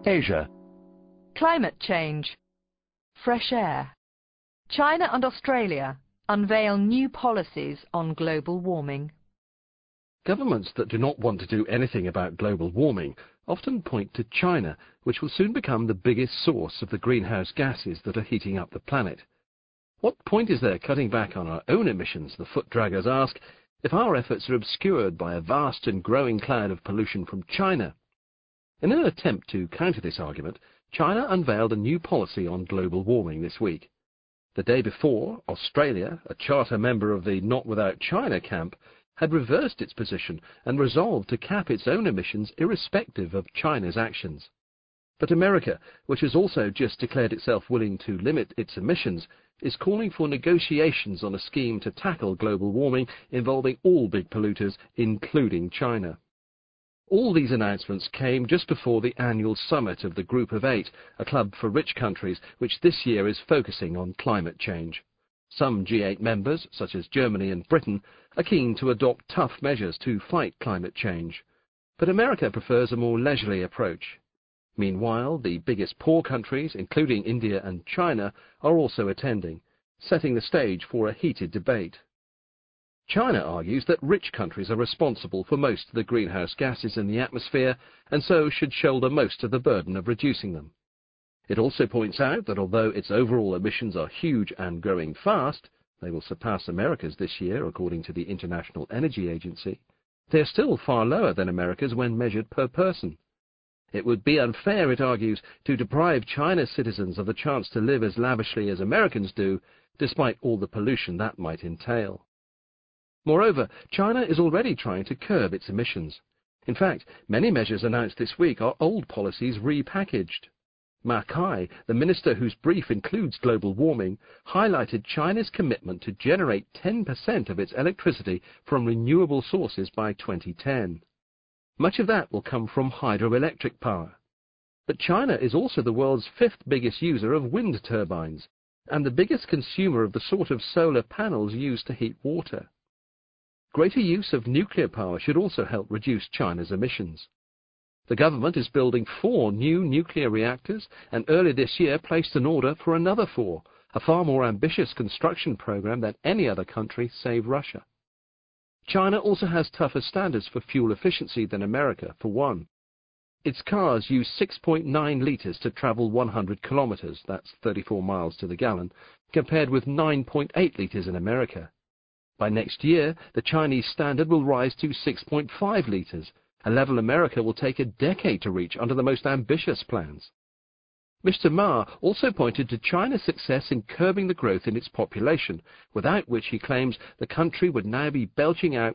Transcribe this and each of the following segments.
Asia. Climate change. Fresh air. China and Australia unveil new policies on global warming. Governments that do not want to do anything about global warming often point to China, which will soon become the biggest source of the greenhouse gases that are heating up the planet. What point is there cutting back on our own emissions, the foot draggers ask, if our efforts are obscured by a vast and growing cloud of pollution from China? In an attempt to counter this argument, China unveiled a new policy on global warming this week. The day before, Australia, a charter member of the Not Without China camp, had reversed its position and resolved to cap its own emissions irrespective of China's actions. But America, which has also just declared itself willing to limit its emissions, is calling for negotiations on a scheme to tackle global warming involving all big polluters, including China. All these announcements came just before the annual summit of the Group of Eight, a club for rich countries which this year is focusing on climate change. Some G8 members, such as Germany and Britain, are keen to adopt tough measures to fight climate change. But America prefers a more leisurely approach. Meanwhile, the biggest poor countries, including India and China, are also attending, setting the stage for a heated debate. China argues that rich countries are responsible for most of the greenhouse gases in the atmosphere and so should shoulder most of the burden of reducing them. It also points out that although its overall emissions are huge and growing fast, they will surpass America's this year according to the International Energy Agency, they are still far lower than America's when measured per person. It would be unfair, it argues, to deprive China's citizens of the chance to live as lavishly as Americans do, despite all the pollution that might entail. Moreover, China is already trying to curb its emissions. In fact, many measures announced this week are old policies repackaged. Ma Kai, the minister whose brief includes global warming, highlighted China's commitment to generate 10% of its electricity from renewable sources by 2010. Much of that will come from hydroelectric power. But China is also the world's fifth biggest user of wind turbines, and the biggest consumer of the sort of solar panels used to heat water. Greater use of nuclear power should also help reduce China's emissions. The government is building 4 new nuclear reactors and earlier this year placed an order for another 4, a far more ambitious construction program than any other country save Russia. China also has tougher standards for fuel efficiency than America, for one. Its cars use 6.9 litres to travel 100 kilometres, that's 34 miles to the gallon, compared with 9.8 litres in America. By next year, the Chinese standard will rise to 6.5 litres, a level America will take a decade to reach under the most ambitious plans. Mr. Ma also pointed to China's success in curbing the growth in its population, without which he claims the country would now be belching out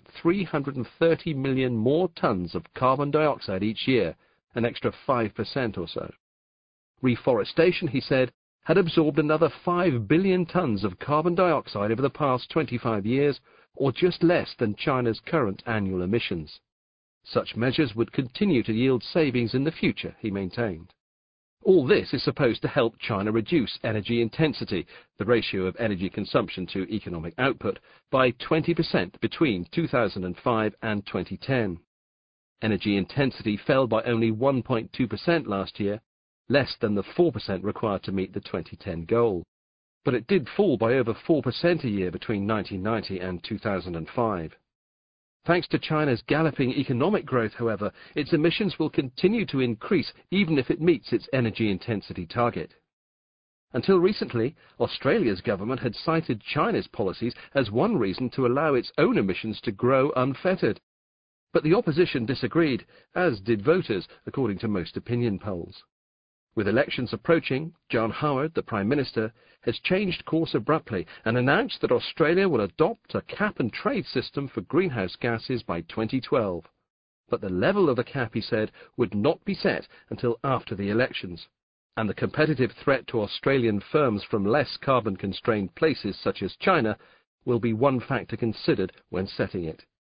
330 million more tons of carbon dioxide each year, an extra 5% or so. Reforestation, he said, had absorbed another 5 billion tons of carbon dioxide over the past 25 years, or just less than China's current annual emissions. Such measures would continue to yield savings in the future, he maintained. All this is supposed to help China reduce energy intensity, the ratio of energy consumption to economic output, by 20% between 2005 and 2010. Energy intensity fell by only 1.2% last year, less than the 4% required to meet the 2010 goal. But it did fall by over 4% a year between 1990 and 2005. Thanks to China's galloping economic growth, however, its emissions will continue to increase even if it meets its energy intensity target. Until recently, Australia's government had cited China's policies as one reason to allow its own emissions to grow unfettered. But the opposition disagreed, as did voters, according to most opinion polls. With elections approaching, John Howard, the Prime Minister, has changed course abruptly and announced that Australia will adopt a cap-and-trade system for greenhouse gases by 2012. But the level of the cap, he said, would not be set until after the elections, and the competitive threat to Australian firms from less carbon-constrained places such as China will be one factor considered when setting it.